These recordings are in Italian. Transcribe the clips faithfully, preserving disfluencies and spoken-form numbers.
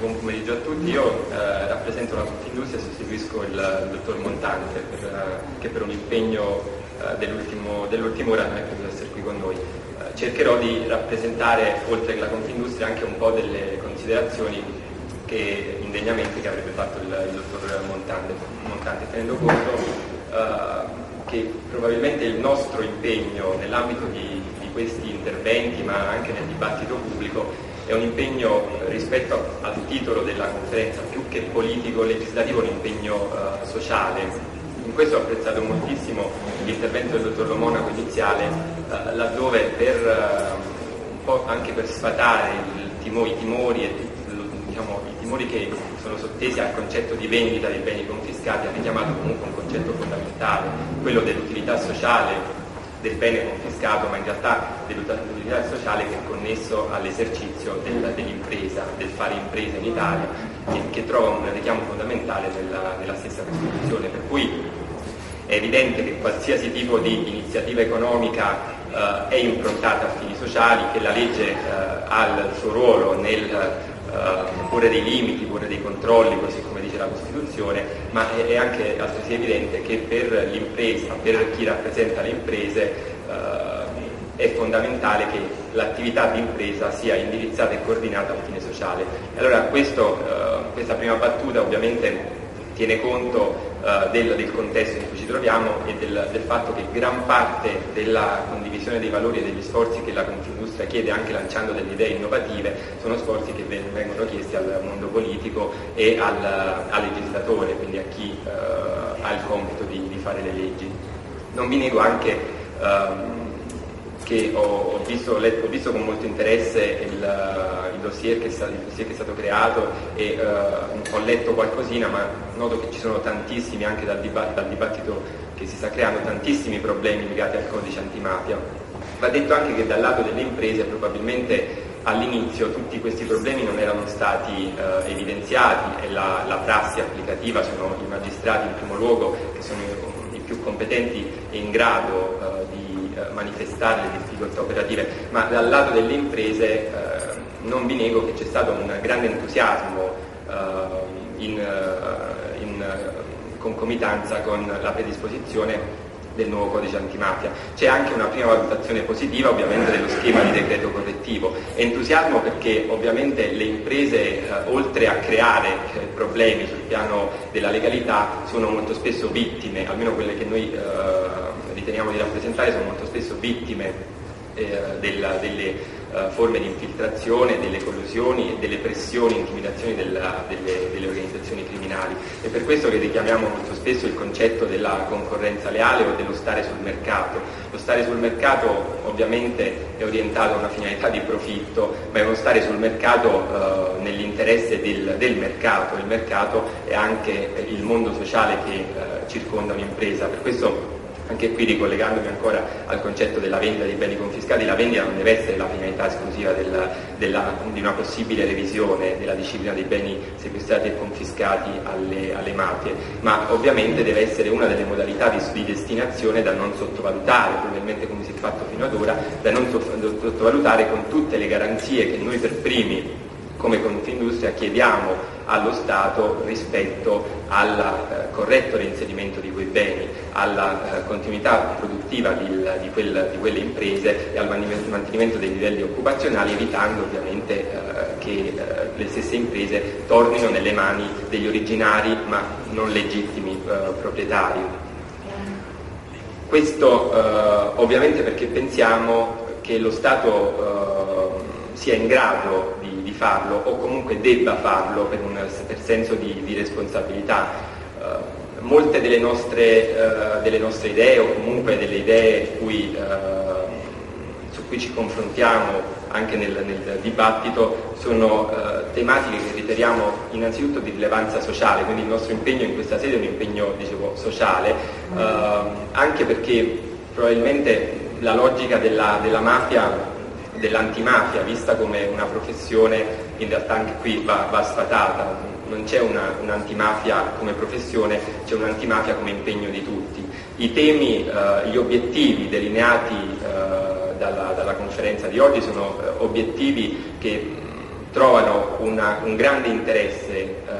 buon pomeriggio a tutti. Io eh, rappresento la Confindustria e sostituisco il, il dottor Montante per, eh, che per un impegno eh, dell'ultimo, dell'ultima ora non è potuto essere qui con noi. Eh, cercherò di rappresentare, oltre che la Confindustria, anche un po' delle considerazioni che indegnamente che avrebbe fatto il, il dottor Montante, Montante tenendo conto eh, che probabilmente il nostro impegno nell'ambito di, di questi interventi, ma anche nel dibattito pubblico, è un impegno rispetto al titolo della conferenza, più che politico-legislativo, un impegno uh, sociale. In questo ho apprezzato moltissimo l'intervento del dottor Lo Monaco iniziale, uh, laddove per uh, un po' anche per sfatare il timo, i timori e diciamo, i timori che sono sottesi al concetto di vendita dei beni confiscati, ha richiamato comunque un concetto fondamentale, quello dell'utilità sociale del bene confiscato, ma in realtà dell'utilità sociale che è connesso all'esercizio del, dell'impresa, del fare impresa in Italia, che, che trova un richiamo fondamentale nella, nella stessa Costituzione, per cui è evidente che qualsiasi tipo di iniziativa economica eh, è improntata a fini sociali, che la legge eh, ha il suo ruolo nel Uh, porre dei limiti, porre dei controlli, così come dice la Costituzione, ma è, è anche altresì evidente che per l'impresa, per chi rappresenta le imprese, uh, è fondamentale che l'attività di impresa sia indirizzata e coordinata al fine sociale. Allora questo, uh, questa prima battuta ovviamente tiene conto uh, del, del contesto in cui ci troviamo e del, del fatto che gran parte della condivisione dei valori e degli sforzi che la Confindustria chiede, anche lanciando delle idee innovative, sono sforzi che vengono chiesti al mondo politico e al, al legislatore, quindi a chi uh, ha il compito di, di fare le leggi. Non vi nego anche um, che ho, ho, visto, letto, ho visto con molto interesse il, il, dossier che è stato, il dossier che è stato creato e uh, ho letto qualcosina, ma noto che ci sono tantissimi, anche dal, dibatt- dal dibattito che si sta creando, tantissimi problemi legati al codice antimafia. Va detto anche che dal lato delle imprese probabilmente all'inizio tutti questi problemi non erano stati uh, evidenziati e la, la prassi applicativa sono i magistrati in primo luogo, che sono i, i più competenti e in grado uh, di manifestare le difficoltà operative, ma dal lato delle imprese eh, non vi nego che c'è stato un grande entusiasmo eh, in, in concomitanza con la predisposizione del nuovo codice antimafia. C'è anche una prima valutazione positiva ovviamente dello schema di decreto correttivo, entusiasmo perché ovviamente le imprese eh, oltre a creare eh, problemi sul piano della legalità sono molto spesso vittime, almeno quelle che noi eh, riteniamo di rappresentare sono molto spesso vittime eh, della, delle uh, forme di infiltrazione, delle collusioni e delle pressioni, intimidazioni della, delle, delle organizzazioni criminali. È per questo che richiamiamo molto spesso il concetto della concorrenza leale o dello stare sul mercato. Lo stare sul mercato ovviamente è orientato a una finalità di profitto, ma è uno stare sul mercato uh, nell'interesse del, del mercato. Il mercato è anche il mondo sociale che uh, circonda un'impresa. Per questo anche qui, ricollegandomi ancora al concetto della vendita di beni confiscati, la vendita non deve essere la finalità esclusiva del, della, di una possibile revisione della disciplina dei beni sequestrati e confiscati alle, alle mafie, ma ovviamente deve essere una delle modalità di, di destinazione da non sottovalutare, probabilmente come si è fatto fino ad ora, da non sottovalutare con tutte le garanzie che noi per primi come Confindustria chiediamo allo Stato rispetto al eh, corretto reinserimento di quei beni, alla eh, continuità produttiva di, di, quel, di quelle imprese e al mantenimento dei livelli occupazionali, evitando ovviamente eh, che eh, le stesse imprese tornino nelle mani degli originari ma non legittimi eh, proprietari. Questo eh, ovviamente perché pensiamo che lo Stato eh, sia in grado di, di farlo o comunque debba farlo per un per senso di, di responsabilità. Uh, molte delle nostre, uh, delle nostre idee o comunque delle idee cui, uh, su cui ci confrontiamo anche nel, nel dibattito sono uh, tematiche che riteniamo innanzitutto di rilevanza sociale, quindi il nostro impegno in questa sede è un impegno, dicevo, sociale, uh, anche perché probabilmente la logica della, della mafia, dell'antimafia, vista come una professione, in realtà anche qui va, va sfatata. Non c'è una, un'antimafia come professione, c'è un'antimafia come impegno di tutti. I temi, eh, gli obiettivi delineati eh, dalla, dalla conferenza di oggi sono eh, obiettivi che trovano una, un grande interesse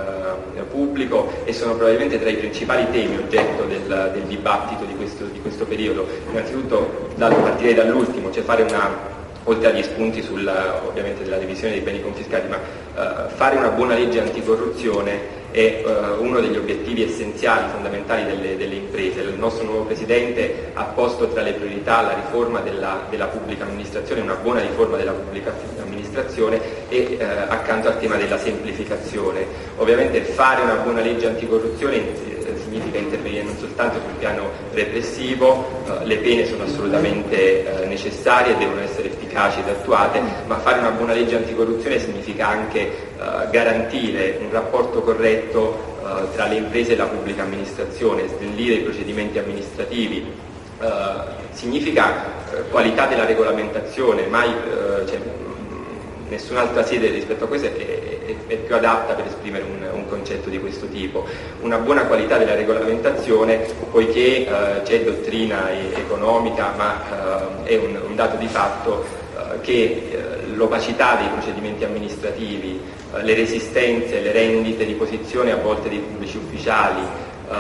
eh, pubblico e sono probabilmente tra i principali temi oggetto del, del dibattito di questo, di questo periodo. Innanzitutto dal, partirei dall'ultimo, cioè fare una, oltre agli spunti sulla, ovviamente della revisione dei beni confiscati, ma eh, fare una buona legge anticorruzione è uh, uno degli obiettivi essenziali, fondamentali delle, delle imprese. Il nostro nuovo Presidente ha posto tra le priorità la riforma della, della pubblica amministrazione, una buona riforma della pubblica amministrazione e uh, accanto al tema della semplificazione. Ovviamente fare una buona legge anticorruzione eh, significa intervenire non soltanto sul piano repressivo, uh, le pene sono assolutamente uh, necessarie e devono essere efficaci ed attuate, ma fare una buona legge anticorruzione significa anche Uh, garantire un rapporto corretto uh, tra le imprese e la pubblica amministrazione, snellire i procedimenti amministrativi, uh, significa uh, qualità della regolamentazione, mai uh, cioè, mh, nessun'altra sede rispetto a questa è, è, è più adatta per esprimere un, un concetto di questo tipo. Una buona qualità della regolamentazione, poiché uh, c'è dottrina economica, ma uh, è un, un dato di fatto uh, che uh, l'opacità dei procedimenti amministrativi, uh, le resistenze, le rendite di posizione a volte dei pubblici ufficiali, uh,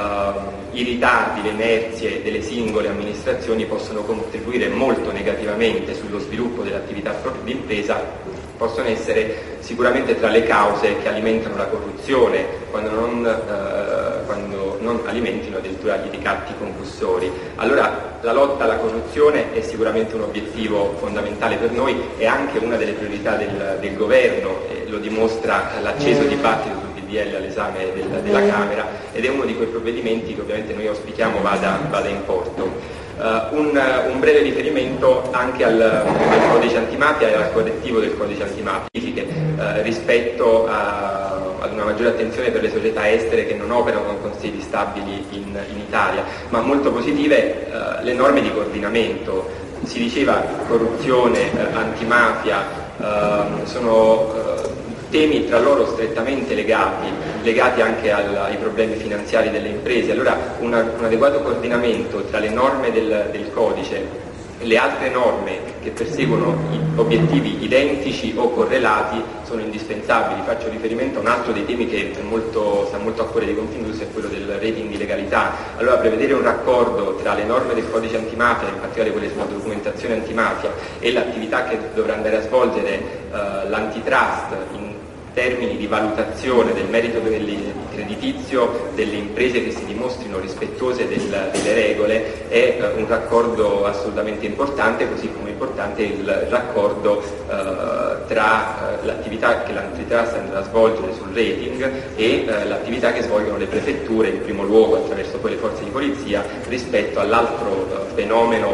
i ritardi, le inerzie delle singole amministrazioni possono contribuire molto negativamente sullo sviluppo dell'attività propria di impresa, possono essere sicuramente tra le cause che alimentano la corruzione, quando non, uh, quando non alimentino addirittura i ricatti concussori. Allora la lotta alla corruzione è sicuramente un obiettivo fondamentale per noi, è anche una delle priorità del, del governo, e lo dimostra l'acceso dibattito sul D D L all'esame del, della Camera, ed è uno di quei provvedimenti che ovviamente noi auspichiamo vada, vada in porto. Uh, un, un breve riferimento anche al, al codice antimafia e al correttivo del codice antimafia uh, rispetto a, ad una maggiore attenzione per le società estere che non operano con sedi stabili in, in Italia, ma molto positive uh, le norme di coordinamento. Si diceva corruzione, uh, antimafia, uh, sono uh, temi tra loro strettamente legati, legati anche al, ai problemi finanziari delle imprese. Allora una, un adeguato coordinamento tra le norme del, del codice e le altre norme che perseguono obiettivi identici o correlati sono indispensabili. Faccio riferimento a un altro dei temi che è molto, sta molto a cuore di Confindustria, è quello del rating di legalità. Allora prevedere un raccordo tra le norme del codice antimafia, in particolare quelle sulla documentazione antimafia, e l'attività che dovrà andare a svolgere uh, l'antitrust in termini di valutazione del merito creditizio delle imprese che si dimostrino rispettose del, delle regole è uh, un raccordo assolutamente importante, così come importante il raccordo uh, tra uh, l'attività che l'antitrust andrà a svolgere sul rating e uh, l'attività che svolgono le prefetture, in primo luogo attraverso poi le forze di polizia, rispetto all'altro uh, fenomeno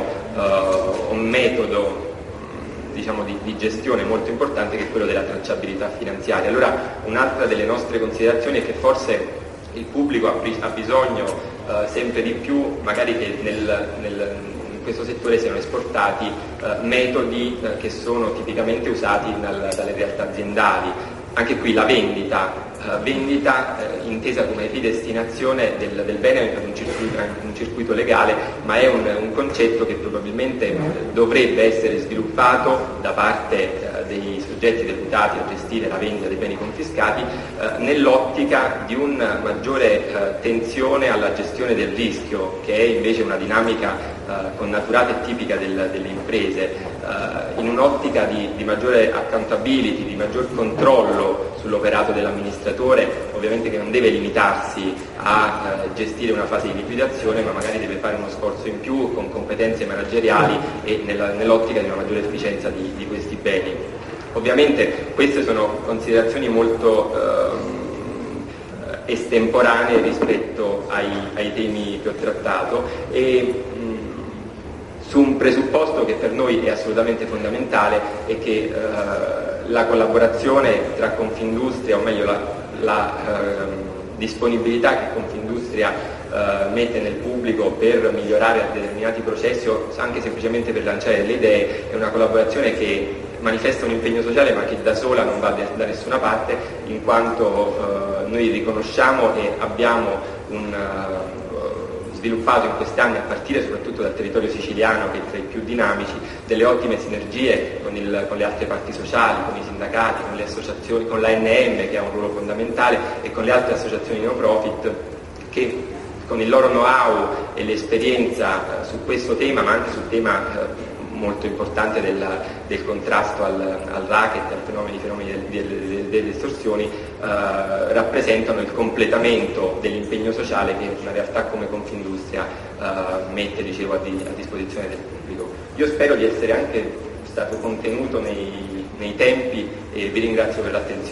uh, un metodo diciamo di, di gestione molto importante, che è quello della tracciabilità finanziaria. Allora un'altra delle nostre considerazioni è che forse il pubblico ha, ha bisogno uh, sempre di più, magari che nel, nel, in questo settore siano esportati uh, metodi uh, che sono tipicamente usati dal, dalle realtà aziendali. Anche qui la vendita, uh, vendita uh, intesa come epidestinazione del, del bene per un circuito, un circuito legale, ma è un, un concetto che probabilmente uh, dovrebbe essere sviluppato da parte uh, dei soggetti deputati a gestire la vendita dei beni confiscati uh, nell'ottica di una maggiore uh, tensione alla gestione del rischio, che è invece una dinamica uh, connaturata e tipica del, delle imprese, uh, in un'ottica di, di maggiore accountability, di maggior controllo sull'operato dell'amministratore, ovviamente che non deve limitarsi a eh, gestire una fase di liquidazione, ma magari deve fare uno sforzo in più con competenze manageriali e nella, nell'ottica di una maggiore efficienza di, di questi beni. Ovviamente queste sono considerazioni molto eh, estemporanee rispetto ai, ai temi che ho trattato e mh, su un presupposto che per noi è assolutamente fondamentale è che eh, la collaborazione tra Confindustria, o meglio la, la eh, disponibilità che Confindustria eh, mette nel pubblico per migliorare determinati processi o anche semplicemente per lanciare delle idee, è una collaborazione che manifesta un impegno sociale ma che da sola non va da nessuna parte, in quanto eh, noi riconosciamo e abbiamo un uh, sviluppato in questi anni, a partire soprattutto dal territorio siciliano che è tra i più dinamici, delle ottime sinergie con, il, con le altre parti sociali, con i sindacati, con le associazioni, con l'A N M che ha un ruolo fondamentale e con le altre associazioni no profit che con il loro know-how e l'esperienza su questo tema, ma anche sul tema eh, molto importante del, del contrasto al, al racket, ai fenomeni, fenomeni del, del, delle estorsioni, eh, rappresentano il completamento dell'impegno sociale che una realtà come Confindustria eh, mette, dicevo, a, di, a disposizione del pubblico. Io spero di essere anche stato contenuto nei, nei tempi e vi ringrazio per l'attenzione.